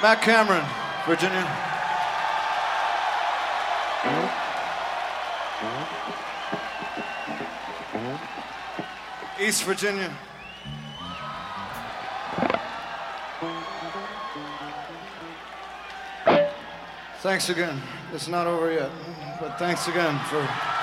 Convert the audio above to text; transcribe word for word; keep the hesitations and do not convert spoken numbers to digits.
Matt Cameron, Virginia. East Virginia. Thanks again. It's not over yet, but thanks again for